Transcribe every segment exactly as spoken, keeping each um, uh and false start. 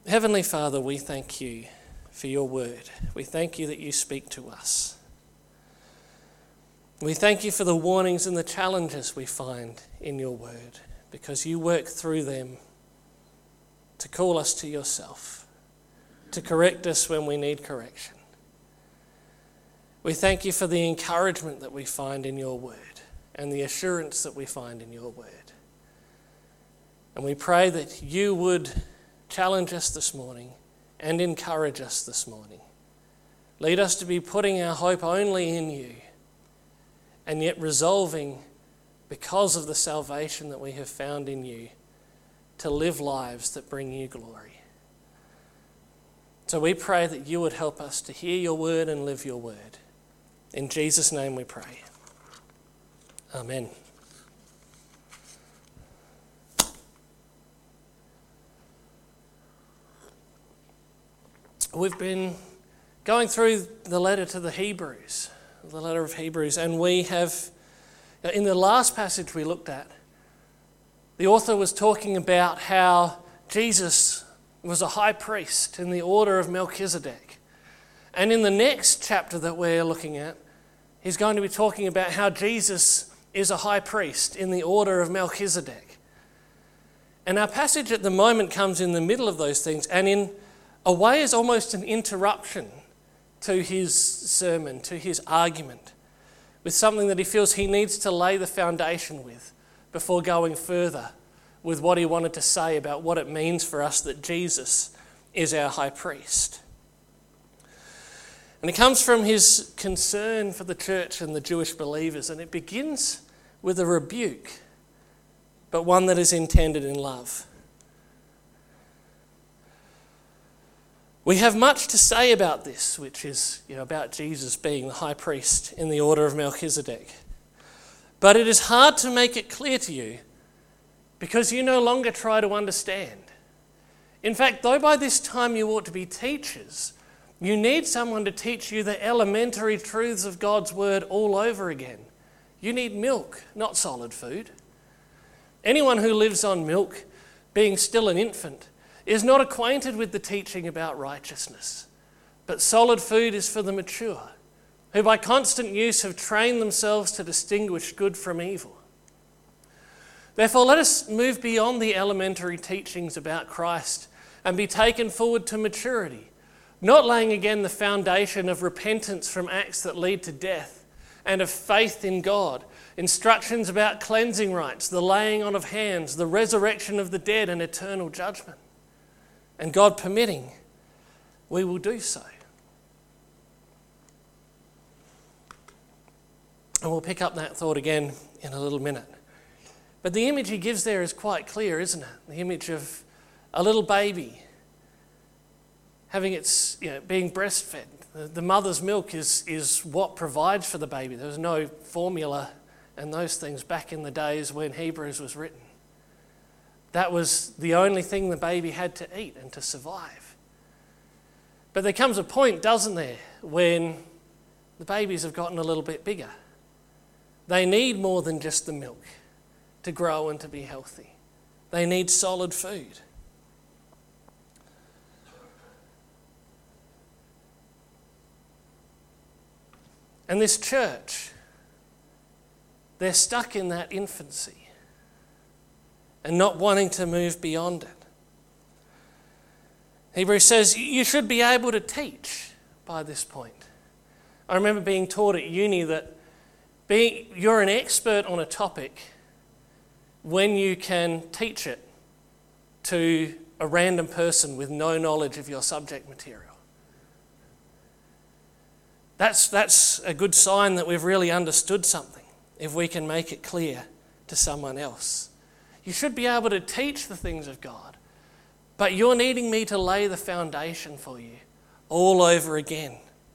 Heavenly Father, we thank you for your word. We thank you that you speak to us. We thank you for the warnings and the challenges we find in your word, because you work through them to call us to yourself, to correct us when we need correction. We thank you for the encouragement that we find in your word and the assurance that we find in your word. And we pray that you would challenge us this morning and encourage us this morning. Lead us to be putting our hope only in you, and yet resolving, because of the salvation that we have found in you, to live lives that bring you glory. So we pray that you would help us to hear your word and live your word. In Jesus' name we pray. Amen. We've been going through the letter to the Hebrews, the letter of Hebrews, and we have, in the last passage we looked at, the author was talking about how Jesus was a high priest in the order of Melchizedek. And in the next chapter that we're looking at, he's going to be talking about how Jesus is a high priest in the order of Melchizedek. And our passage at the moment comes in the middle of those things, and in a way is almost an interruption to his sermon, to his argument, with something that he feels he needs to lay the foundation with before going further with what he wanted to say about what it means for us that Jesus is our high priest. And it comes from his concern for the church and the Jewish believers, and it begins with a rebuke, but one that is intended in love. We have much to say about this, which is, you know, about Jesus being the high priest in the order of Melchizedek. But it is hard to make it clear to you because you no longer try to understand. In fact, though by this time you ought to be teachers, you need someone to teach you the elementary truths of God's word all over again. You need milk, not solid food. Anyone who lives on milk, being still an infant, is not acquainted with the teaching about righteousness. But solid food is for the mature, who by constant use have trained themselves to distinguish good from evil. Therefore, let us move beyond the elementary teachings about Christ and be taken forward to maturity, not laying again the foundation of repentance from acts that lead to death and of faith in God, instructions about cleansing rites, the laying on of hands, the resurrection of the dead and eternal judgment. And God permitting, we will do so. And we'll pick up that thought again in a little minute. But the image he gives there is quite clear, isn't it? The image of a little baby having its, you know, being breastfed. The, the mother's milk is, is what provides for the baby. There was no formula and those things back in the days when Hebrews was written. That was the only thing the baby had to eat and to survive. But there comes a point, doesn't there, when the babies have gotten a little bit bigger. They need more than just the milk to grow and to be healthy. They need solid food. And this church, they're stuck in that infancy and not wanting to move beyond it. Hebrews says you should be able to teach by this point. I remember being taught at uni that being, you're an expert on a topic when you can teach it to a random person with no knowledge of your subject material. That's, that's a good sign that we've really understood something, if we can make it clear to someone else. You should be able to teach the things of God, but you're needing me to lay the foundation for you all over again.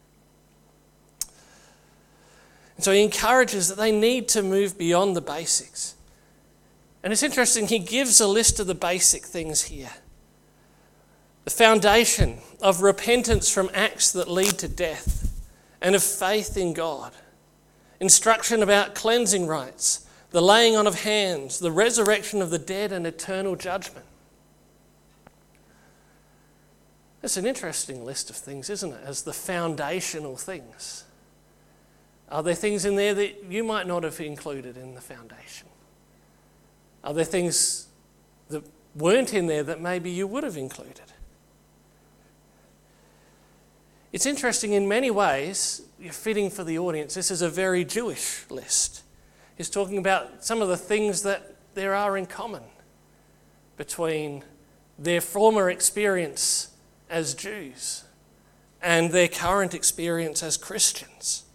And so he encourages that they need to move beyond the basics. And it's interesting, he gives a list of the basic things here. The foundation of repentance from acts that lead to death and of faith in God. Instruction about cleansing rites, the laying on of hands, the resurrection of the dead and eternal judgment. It's an interesting list of things, isn't it, as the foundational things. Are there things in there that you might not have included in the foundation? Are there things that weren't in there that maybe you would have included? It's interesting in many ways, you're fitting for the audience. This is a very Jewish list. He's talking about some of the things that there are in common between their former experience as Jews and their current experience as Christians.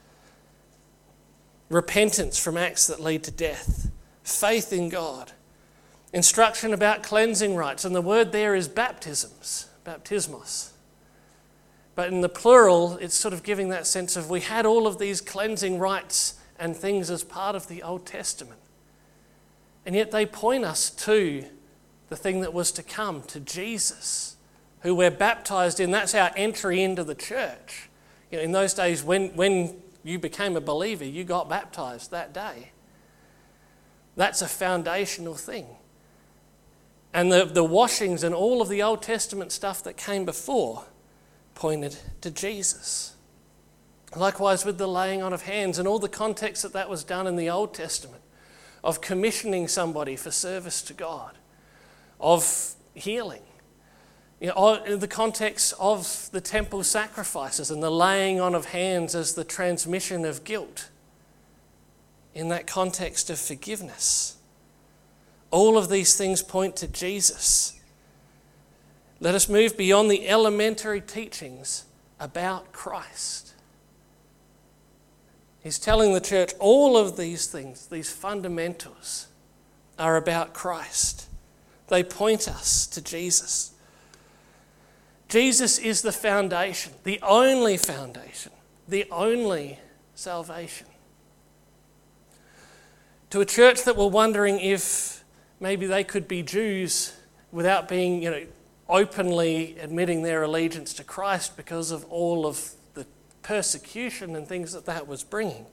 Repentance from acts that lead to death, faith in God, instruction about cleansing rites, and the word there is baptisms, baptismos. But in the plural, it's sort of giving that sense of we had all of these cleansing rites and things as part of the Old Testament. And yet they point us to the thing that was to come, to Jesus, who we're baptized in. That's our entry into the church. You know, in those days, when, when you became a believer, you got baptized that day. That's a foundational thing. And the, the washings and all of the Old Testament stuff that came before pointed to Jesus. Likewise with the laying on of hands and all the context that that was done in the Old Testament, of commissioning somebody for service to God, of healing, you know, in the context of the temple sacrifices and the laying on of hands as the transmission of guilt, in that context of forgiveness. All of these things point to Jesus. Let us move beyond the elementary teachings about Christ. He's telling the church all of these things, these fundamentals, are about Christ. They point us to Jesus. Jesus is the foundation, the only foundation, the only salvation. To a church that were wondering if maybe they could be Jews without being, you know, openly admitting their allegiance to Christ because of all of the persecution and things that that was bringing.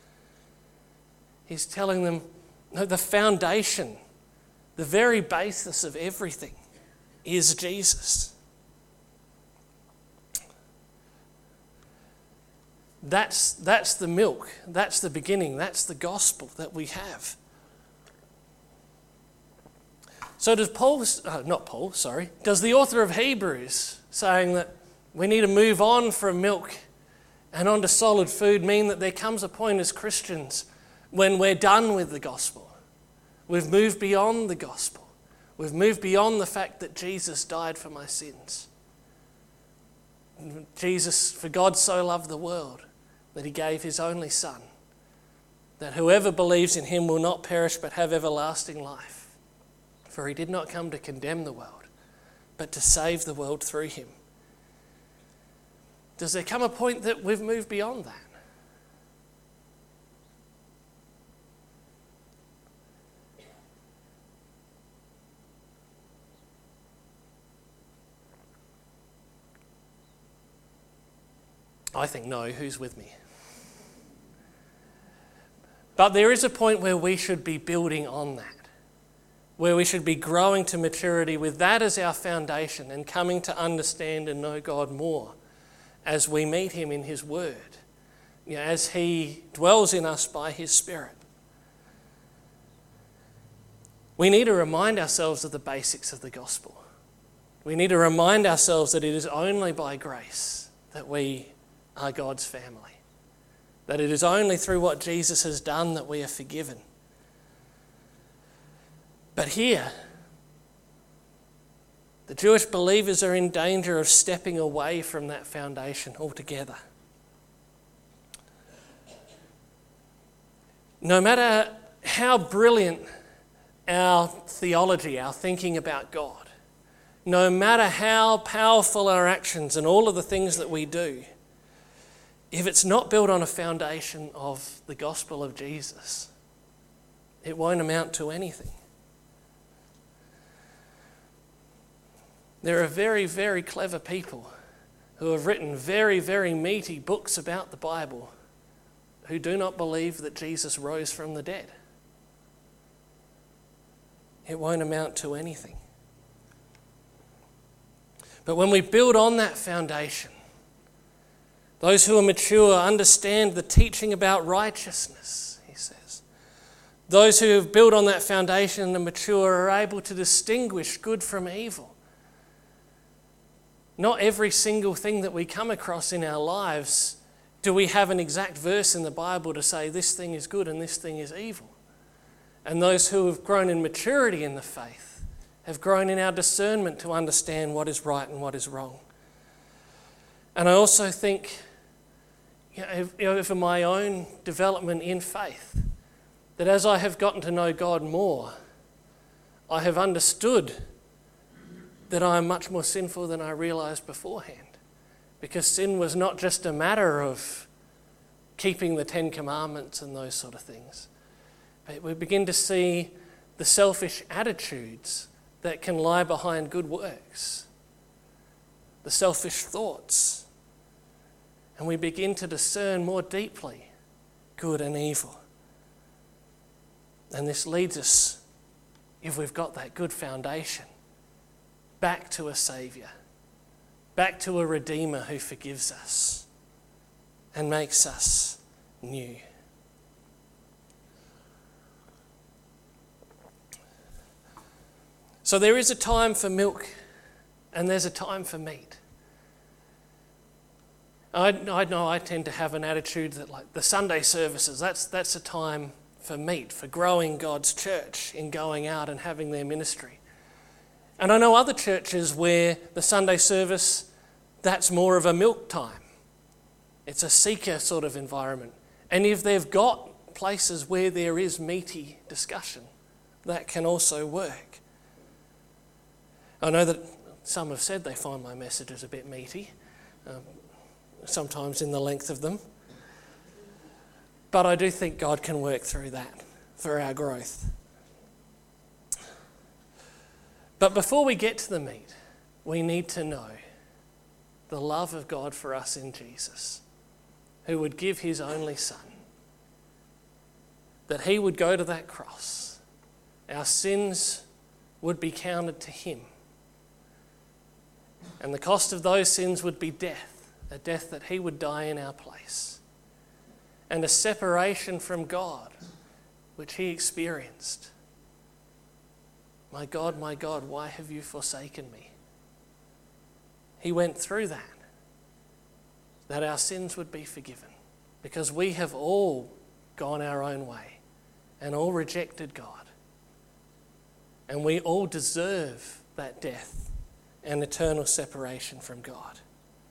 He's telling them, no, the foundation, the very basis of everything is Jesus. That's, that's the milk, that's the beginning, that's the gospel that we have. So does Paul, uh, not Paul, sorry, does the author of Hebrews saying that we need to move on from milk and onto solid food mean that there comes a point as Christians when we're done with the gospel? We've moved beyond the gospel. We've moved beyond the fact that Jesus died for my sins. Jesus, for God so loved the world that he gave his only Son, that whoever believes in him will not perish but have everlasting life. For he did not come to condemn the world, but to save the world through him. Does there come a point that we've moved beyond that? I think no. Who's with me? But there is a point where we should be building on that, where we should be growing to maturity with that as our foundation and coming to understand and know God more as we meet him in his word, you know, as he dwells in us by his Spirit. We need to remind ourselves of the basics of the gospel. We need to remind ourselves that it is only by grace that we are God's family, that it is only through what Jesus has done that we are forgiven. But here, the Jewish believers are in danger of stepping away from that foundation altogether. No matter how brilliant our theology, our thinking about God, no matter how powerful our actions and all of the things that we do, if it's not built on a foundation of the gospel of Jesus, it won't amount to anything. There are very, very clever people who have written very, very meaty books about the Bible who do not believe that Jesus rose from the dead. It won't amount to anything. But when we build on that foundation, those who are mature understand the teaching about righteousness, he says. Those who have built on that foundation and are mature are able to distinguish good from evil. Not every single thing that we come across in our lives do we have an exact verse in the Bible to say this thing is good and this thing is evil. And those who have grown in maturity in the faith have grown in our discernment to understand what is right and what is wrong. And I also think, you know, over my own development in faith, that as I have gotten to know God more, I have understood that I am much more sinful than I realised beforehand. Because sin was not just a matter of keeping the Ten Commandments and those sort of things. But we begin to see the selfish attitudes that can lie behind good works, the selfish thoughts. And we begin to discern more deeply good and evil. And this leads us, if we've got that good foundation, back to a Saviour, back to a Redeemer who forgives us and makes us new. So there is a time for milk and there's a time for meat. I, I know I tend to have an attitude that, like, the Sunday services, that's, that's a time for meat, for growing God's church in going out and having their ministry. And I know other churches where the Sunday service, that's more of a milk time. It's a seeker sort of environment. And if they've got places where there is meaty discussion, that can also work. I know that some have said they find my messages a bit meaty, um, sometimes in the length of them. But I do think God can work through that for our growth. But before we get to the meat, we need to know the love of God for us in Jesus, who would give his only Son, that he would go to that cross. Our sins would be counted to him. And the cost of those sins would be death, a death that he would die in our place, and a separation from God, which he experienced. My God, my God, why have you forsaken me? He went through that, that our sins would be forgiven, because we have all gone our own way and all rejected God. And we all deserve that death and eternal separation from God.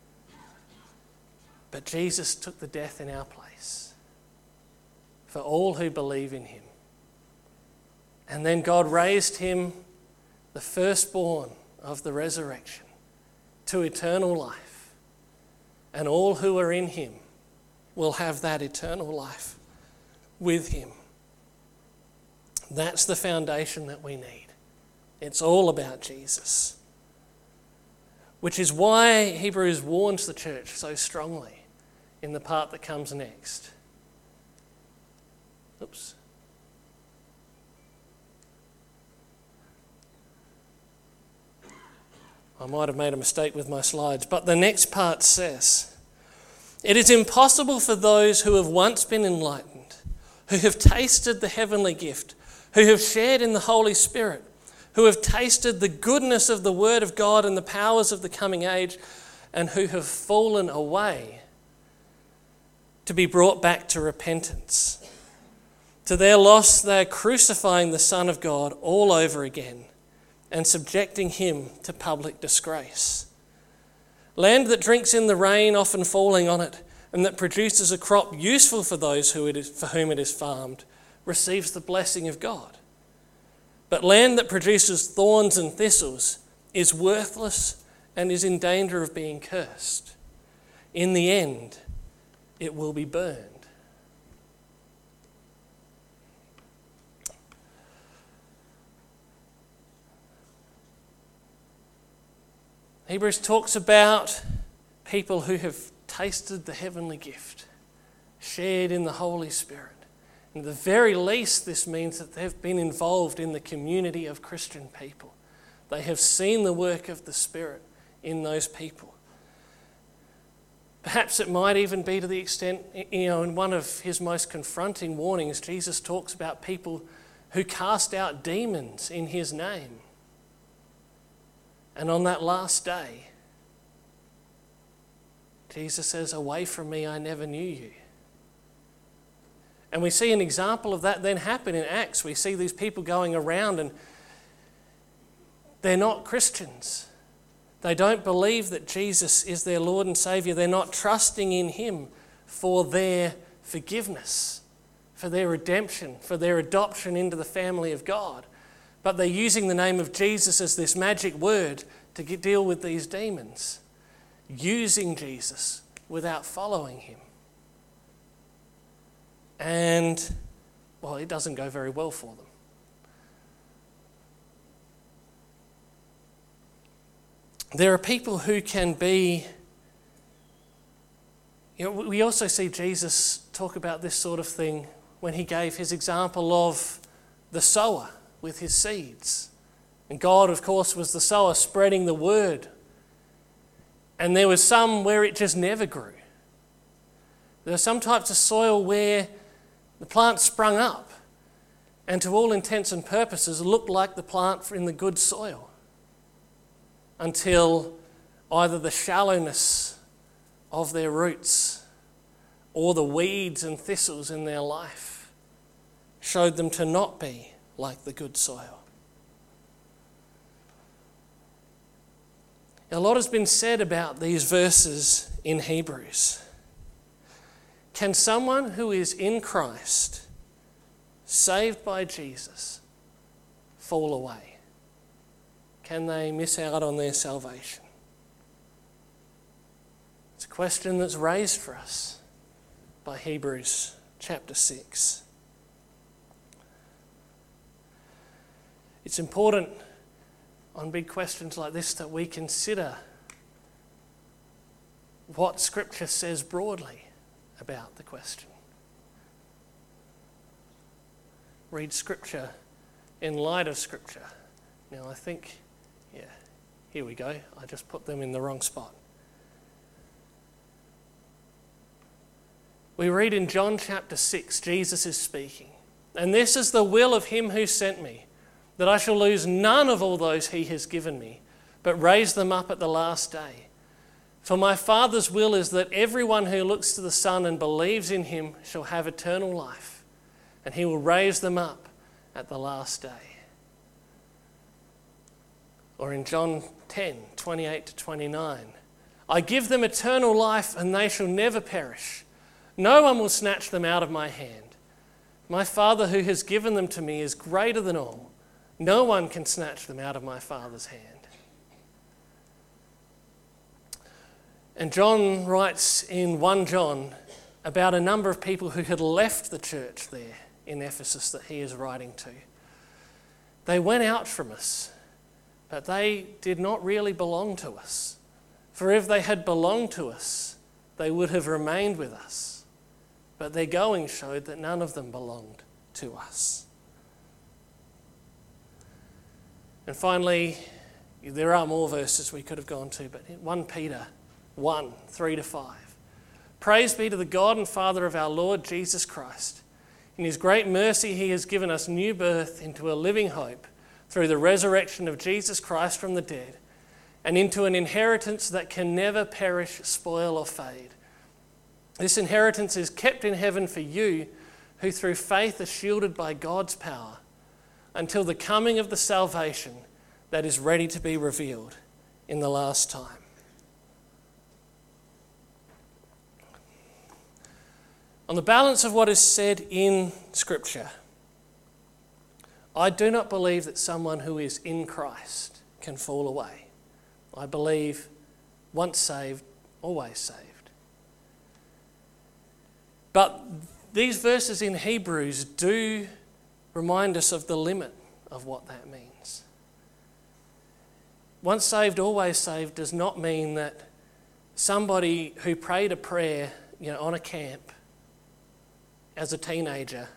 But Jesus took the death in our place for all who believe in him. And then God raised him, the firstborn of the resurrection, to eternal life. And all who are in him will have that eternal life with him. That's the foundation that we need. It's all about Jesus. Which is why Hebrews warns the church so strongly in the part that comes next. Oops. I might have made a mistake with my slides, but the next part says, "It is impossible for those who have once been enlightened, who have tasted the heavenly gift, who have shared in the Holy Spirit, who have tasted the goodness of the Word of God and the powers of the coming age, and who have fallen away, to be brought back to repentance. To their loss, they are crucifying the Son of God all over again and subjecting him to public disgrace. Land that drinks in the rain, often falling on it, and that produces a crop useful for those who it is, for whom it is farmed, receives the blessing of God. But land that produces thorns and thistles is worthless and is in danger of being cursed. In the end, it will be burned." Hebrews talks about people who have tasted the heavenly gift, shared in the Holy Spirit. And at the very least, this means that they've been involved in the community of Christian people. They have seen the work of the Spirit in those people. Perhaps it might even be to the extent, you know, in one of his most confronting warnings, Jesus talks about people who cast out demons in his name. And on that last day, Jesus says, "Away from me, I never knew you." And we see an example of that then happen in Acts. We see these people going around and they're not Christians. They don't believe that Jesus is their Lord and Saviour. They're not trusting in him for their forgiveness, for their redemption, for their adoption into the family of God. But they're using the name of Jesus as this magic word to get, deal with these demons, using Jesus without following him. And, well, it doesn't go very well for them. There are people who can be, you know, we also see Jesus talk about this sort of thing when he gave his example of the sower with his seeds. And God, of course, was the sower spreading the word. And there was some where it just never grew. There are some types of soil where the plant sprung up and to all intents and purposes looked like the plant in the good soil, until either the shallowness of their roots or the weeds and thistles in their life showed them to not be like the good soil. A lot has been said about these verses in Hebrews. Can someone who is in Christ, saved by Jesus, fall away? Can they miss out on their salvation? It's a question that's raised for us by Hebrews chapter six. It's important on big questions like this that we consider what Scripture says broadly about the question. Read Scripture in light of Scripture. Now I think, yeah, here we go. I just put them in the wrong spot. We read in John chapter six, Jesus is speaking. "And this is the will of him who sent me, that I shall lose none of all those he has given me, but raise them up at the last day. For my Father's will is that everyone who looks to the Son and believes in him shall have eternal life, and he will raise them up at the last day." Or in John ten, twenty-eight to twenty-nine, "I give them eternal life, and they shall never perish. No one will snatch them out of my hand. My Father who has given them to me is greater than all. No one can snatch them out of my Father's hand." And John writes in First John about a number of people who had left the church there in Ephesus that he is writing to. They went out from us, but they did not really belong to us. For if they had belonged to us, they would have remained with us. But their going showed that none of them belonged to us. And finally, there are more verses we could have gone to, but First Peter one, three to five. "Praise be to the God and Father of our Lord Jesus Christ. In his great mercy he has given us new birth into a living hope through the resurrection of Jesus Christ from the dead, and into an inheritance that can never perish, spoil or fade. This inheritance is kept in heaven for you, who through faith are shielded by God's power, until the coming of the salvation that is ready to be revealed in the last time." On the balance of what is said in Scripture, I do not believe that someone who is in Christ can fall away. I believe once saved, always saved. But these verses in Hebrews do remind us of the limit of what that means. Once saved, always saved does not mean that somebody who prayed a prayer, you know, on a camp as a teenager,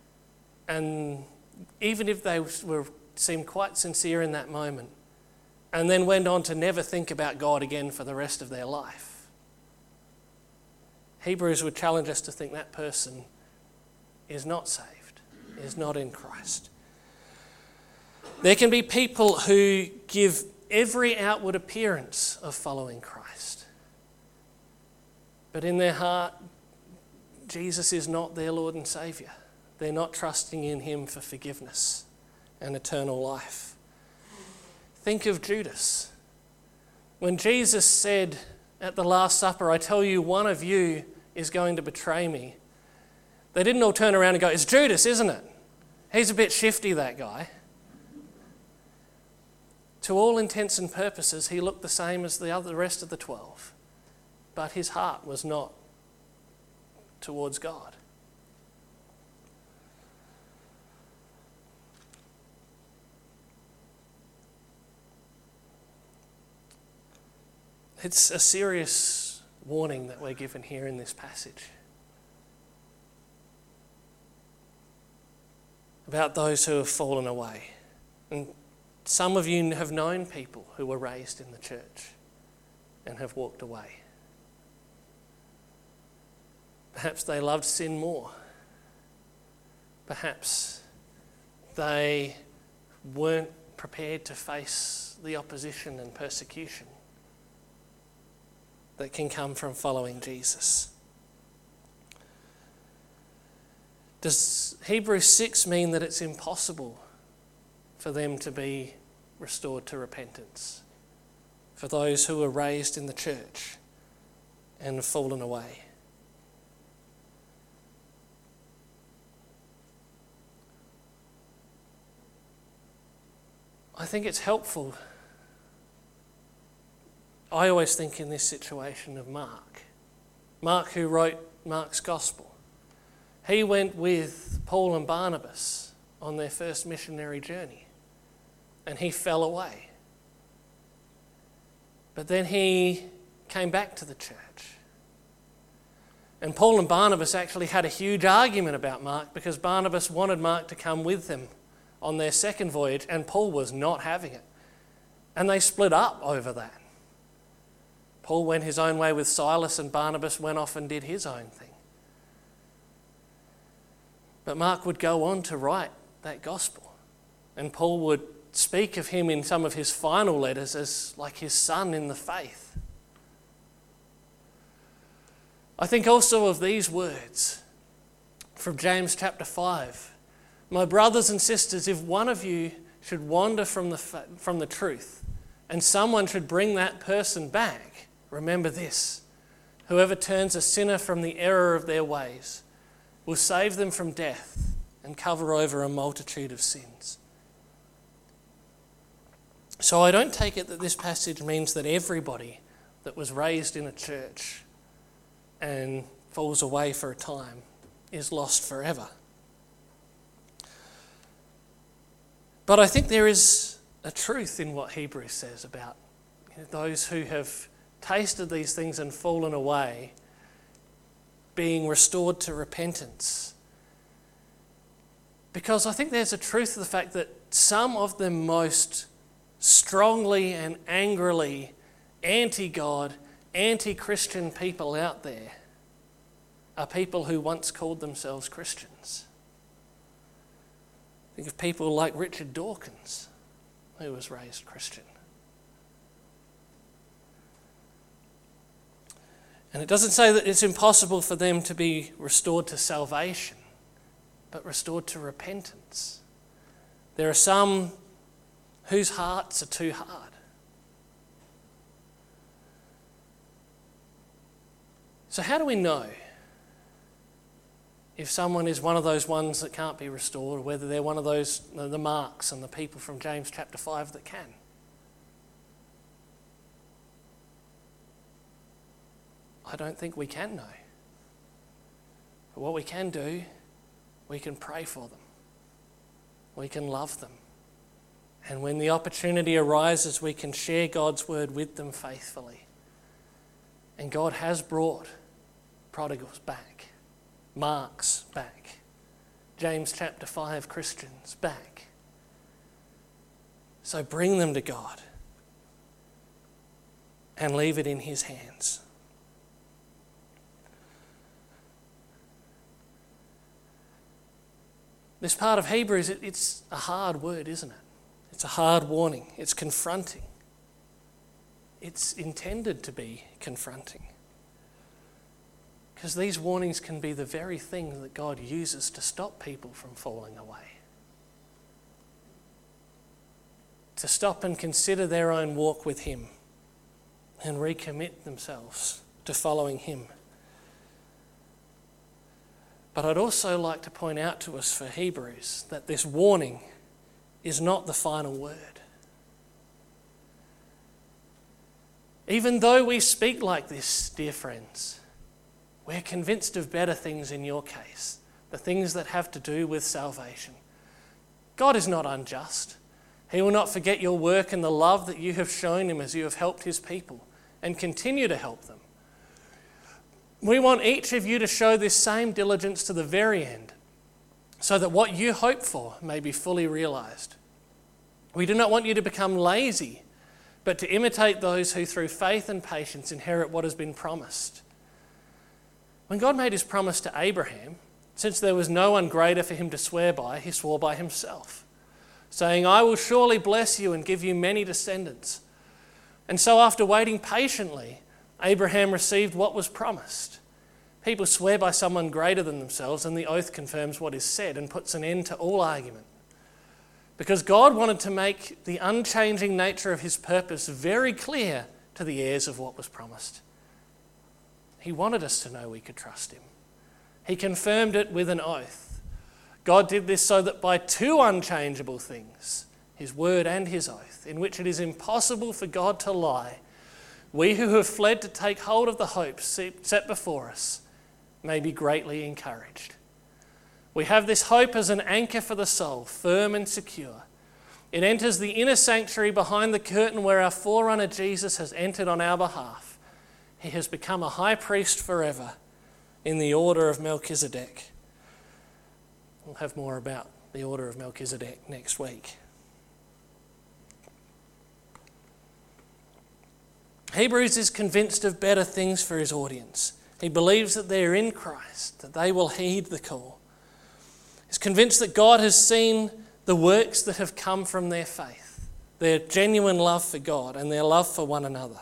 and even if they were seemed quite sincere in that moment, and then went on to never think about God again for the rest of their life. Hebrews would challenge us to think that person is not saved, is not in Christ. There can be people who give every outward appearance of following Christ, but in their heart, Jesus is not their Lord and Saviour. They're not trusting in him for forgiveness and eternal life. Think of Judas. When Jesus said at the Last Supper, I tell you, one of you is going to betray me, they didn't all turn around and go, it's Judas, isn't it? He's a bit shifty, that guy. To all intents and purposes, he looked the same as the other the rest of the twelve, but his heart was not towards God. It's a serious warning that we're given here in this passage about those who have fallen away. And some of you have known people who were raised in the church and have walked away. Perhaps they loved sin more. Perhaps they weren't prepared to face the opposition and persecution that can come from following Jesus. Does Hebrews six mean that it's impossible for them to be restored to repentance? For those who were raised in the church and have fallen away? I think it's helpful. I always think in this situation of Mark. Mark, who wrote Mark's Gospel. He went with Paul and Barnabas on their first missionary journey, and he fell away. But then he came back to the church. And Paul and Barnabas actually had a huge argument about Mark because Barnabas wanted Mark to come with them on their second voyage, and Paul was not having it. And they split up over that. Paul went his own way with Silas, and Barnabas went off and did his own thing. But Mark would go on to write that gospel, and Paul would speak of him in some of his final letters as like his son in the faith. I think also of these words from James chapter five. My brothers and sisters, if one of you should wander from the from the truth, and someone should bring that person back, remember this: whoever turns a sinner from the error of their ways will save them from death and cover over a multitude of sins. So I don't take it that this passage means that everybody that was raised in a church and falls away for a time is lost forever. But I think there is a truth in what Hebrews says about you know, those who have tasted these things and fallen away being restored to repentance. Because I think there's a truth to the fact that some of the most strongly and angrily anti-God, anti-Christian people out there are people who once called themselves Christians. Think of people like Richard Dawkins, who was raised Christian. And it doesn't say that it's impossible for them to be restored to salvation, but restored to repentance. There are some whose hearts are too hard. So how do we know if someone is one of those ones that can't be restored, or whether they're one of those, the Marks and the people from James chapter five that can? I don't think we can know. But what we can do, we can pray for them. We can love them. And when the opportunity arises, we can share God's word with them faithfully. And God has brought prodigals back, Marks back, James chapter five Christians back. So bring them to God. and leave it in his hands. This part of Hebrews, it, it's a hard word, isn't it? It's a hard warning. It's confronting. It's intended to be confronting. Because these warnings can be the very thing that God uses to stop people from falling away. To stop and consider their own walk with him and recommit themselves to following him. But I'd also like to point out to us for Hebrews that this warning is not the final word. Even though we speak like this, dear friends, we're convinced of better things in your case, the things that have to do with salvation. God is not unjust. He will not forget your work and the love that you have shown him as you have helped his people and continue to help them. We want each of you to show this same diligence to the very end, so that what you hope for may be fully realised. We do not want you to become lazy, but to imitate those who through faith and patience inherit what has been promised. When God made his promise to Abraham, since there was no one greater for him to swear by, he swore by himself, saying, "I will surely bless you and give you many descendants." And so after waiting patiently, Abraham received what was promised. People swear by someone greater than themselves, and the oath confirms what is said and puts an end to all argument. Because God wanted to make the unchanging nature of his purpose very clear to the heirs of what was promised. He wanted us to know we could trust him. He confirmed it with an oath. God did this so that by two unchangeable things, his word and his oath, in which it is impossible for God to lie, we who have fled to take hold of the hope set before us may be greatly encouraged. We have this hope as an anchor for the soul, firm and secure. It enters the inner sanctuary behind the curtain where our forerunner Jesus has entered on our behalf. He has become a high priest forever in the order of Melchizedek. We'll have more about the order of Melchizedek next week. Hebrews is convinced of better things for his audience. He believes that they are in Christ, that they will heed the call. He's convinced that God has seen the works that have come from their faith, their genuine love for God and their love for one another.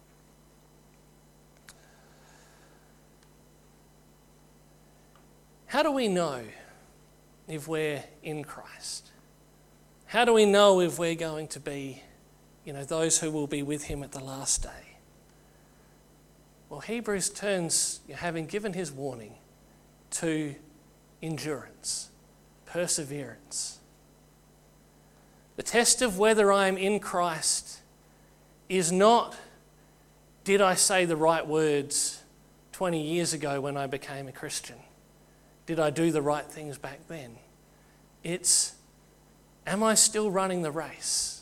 How do we know if we're in Christ? How do we know if we're going to be, you know, those who will be with him at the last day? Well, Hebrews turns, having given his warning, to endurance, perseverance. The test of whether I am in Christ is not, did I say the right words twenty years ago when I became a Christian? Did I do the right things back then? It's, am I still running the race?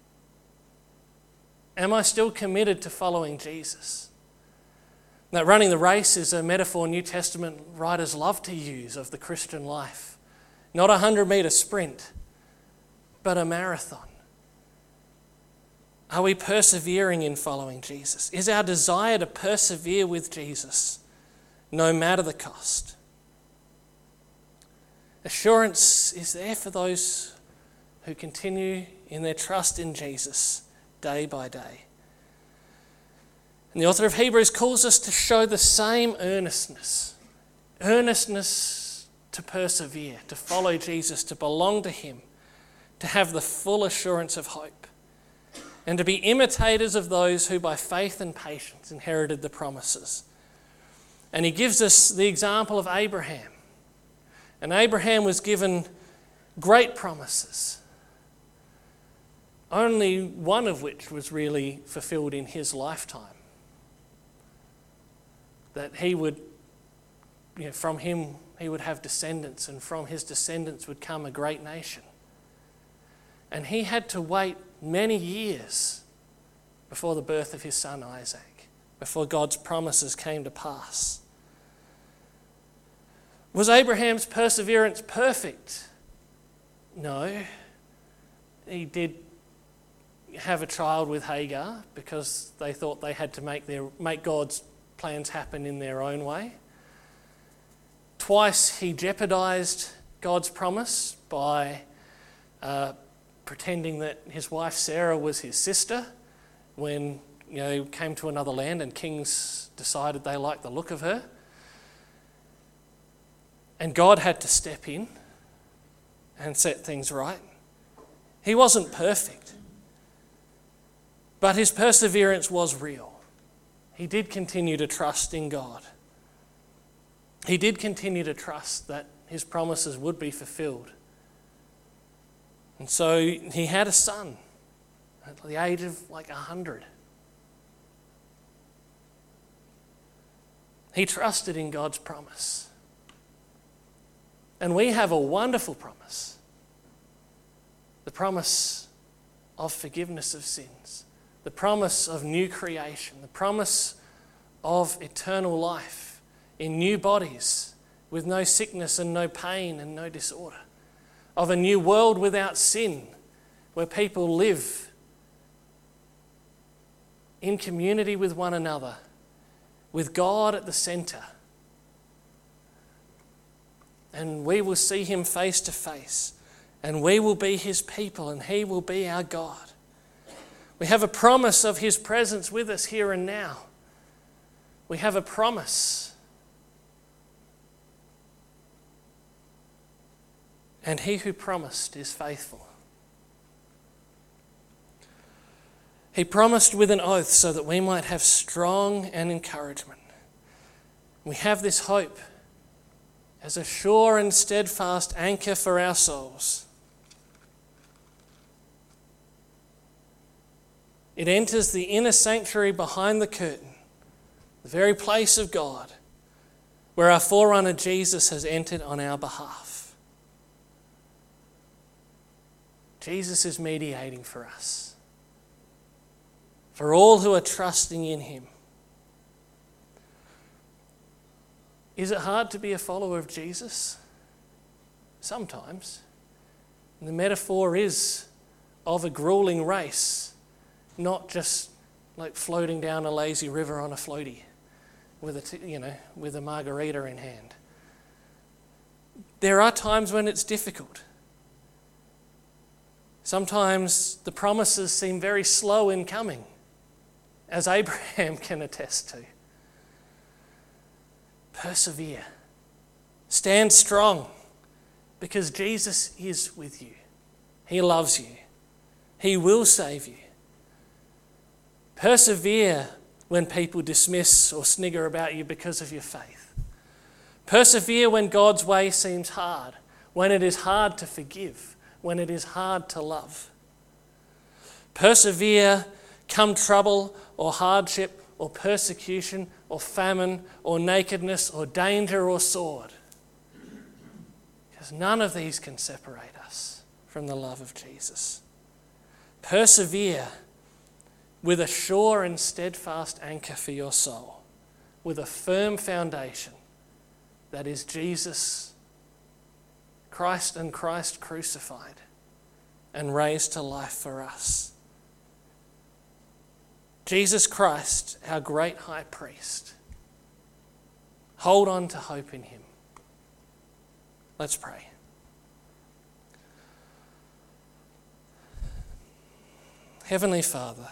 Am I still committed to following Jesus? Now, running the race is a metaphor New Testament writers love to use of the Christian life. Not a hundred-metre sprint, but a marathon. Are we persevering in following Jesus? Is our desire to persevere with Jesus, no matter the cost? Assurance is there for those who continue in their trust in Jesus day by day. And the author of Hebrews calls us to show the same earnestness, earnestness to persevere, to follow Jesus, to belong to him, to have the full assurance of hope, and to be imitators of those who by faith and patience inherited the promises. And he gives us the example of Abraham. And Abraham was given great promises, only one of which was really fulfilled in his lifetime. That he would, you know, from him he would have descendants, and from his descendants would come a great nation. And he had to wait many years before the birth of his son Isaac, before God's promises came to pass. Was Abraham's perseverance perfect? No. He did have a child with Hagar because they thought they had to make their make God's plans happen in their own way. Twice he jeopardized God's promise by uh, pretending that his wife Sarah was his sister when, you know, he came to another land and kings decided they liked the look of her. And God had to step in and set things right. He wasn't perfect, but his perseverance was real. He did continue to trust in God. He did continue to trust that his promises would be fulfilled. And so he had a son at the age of like a hundred. He trusted in God's promise. And we have a wonderful promise. The promise of forgiveness of sins. The promise of new creation. The promise of eternal life in new bodies with no sickness and no pain and no disorder. Of a new world without sin where people live in community with one another, with God at the centre. And we will see him face to face, and we will be his people, and he will be our God. We have a promise of his presence with us here and now. We have a promise. And he who promised is faithful. He promised with an oath so that we might have strong and encouragement. We have this hope as a sure and steadfast anchor for our souls. It enters the inner sanctuary behind the curtain, the very place of God, where our forerunner Jesus has entered on our behalf. Jesus is mediating for us, for all who are trusting in him. Is it hard to be a follower of Jesus? Sometimes. And the metaphor is of a grueling race, not just like floating down a lazy river on a floaty with a, t- you know, with a margarita in hand. There are times when it's difficult. Sometimes the promises seem very slow in coming, as Abraham can attest to. Persevere. Stand strong, because Jesus is with you. He loves you. He will save you. Persevere when people dismiss or snigger about you because of your faith. Persevere when God's way seems hard, when it is hard to forgive, when it is hard to love. Persevere come trouble or hardship or persecution or famine or nakedness or danger or sword. Because none of these can separate us from the love of Jesus. Persevere with a sure and steadfast anchor for your soul, with a firm foundation that is Jesus, Christ and Christ crucified and raised to life for us. Jesus Christ, our great high priest. Hold on to hope in him. Let's pray. Heavenly Father,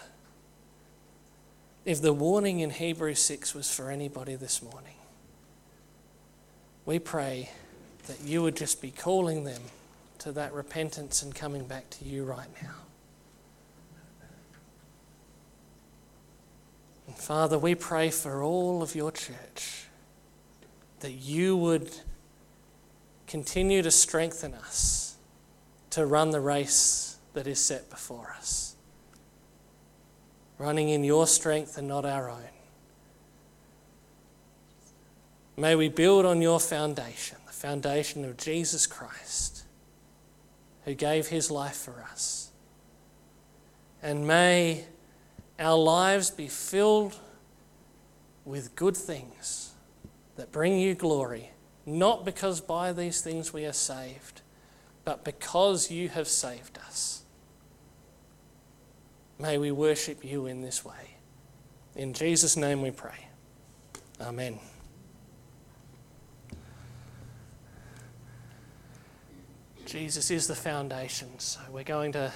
if the warning in Hebrews six was for anybody this morning, we pray that you would just be calling them to that repentance and coming back to you right now. And Father, we pray for all of your church that you would continue to strengthen us to run the race that is set before us, running in your strength and not our own. May we build on your foundation, the foundation of Jesus Christ, who gave his life for us. And may our lives be filled with good things that bring you glory, not because by these things we are saved, but because you have saved us. May we worship you in this way. In Jesus' name we pray. Amen. Jesus is the foundation, so we're going to